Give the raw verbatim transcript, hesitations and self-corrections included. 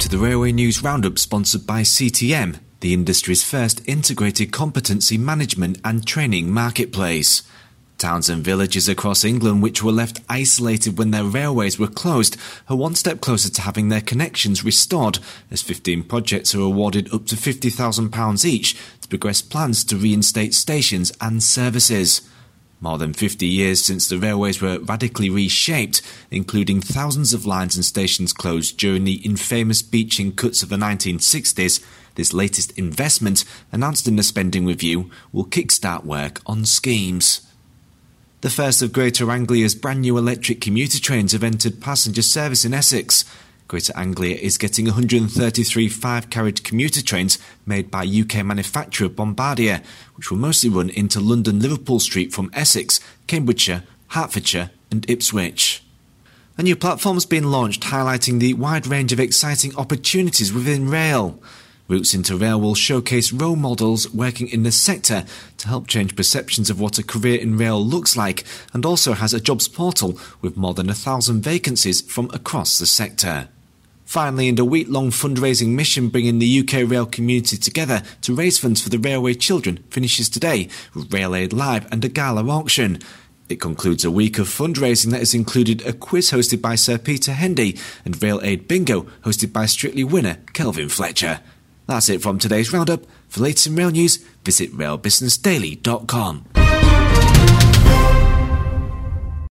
to the Railway News Roundup sponsored by C T M, the industry's first integrated competency management and training marketplace. Towns and villages across England which were left isolated when their railways were closed are one step closer to having their connections restored, as fifteen projects are awarded up to fifty thousand pounds each to progress plans to reinstate stations and services. More than fifty years since the railways were radically reshaped, including thousands of lines and stations closed during the infamous beaching cuts of the nineteen sixties, this latest investment, announced in the spending review, will kickstart work on schemes. The first of Greater Anglia's brand new electric commuter trains have entered passenger service in Essex. Greater Anglia is getting one hundred thirty-three five-carriage commuter trains made by U K manufacturer Bombardier, which will mostly run into London Liverpool Street from Essex, Cambridgeshire, Hertfordshire and Ipswich. A new platform has been launched highlighting the wide range of exciting opportunities within rail. Routes into Rail will showcase role models working in the sector to help change perceptions of what a career in rail looks like, and also has a jobs portal with more than a thousand vacancies from across the sector. Finally, and a week-long fundraising mission bringing the U K rail community together to raise funds for the railway children finishes today with Rail Aid Live and a gala auction. It concludes a week of fundraising that has included a quiz hosted by Sir Peter Hendy and Rail Aid Bingo hosted by Strictly winner Kelvin Fletcher. That's it from today's roundup. For latest in rail news, visit rail business daily dot com.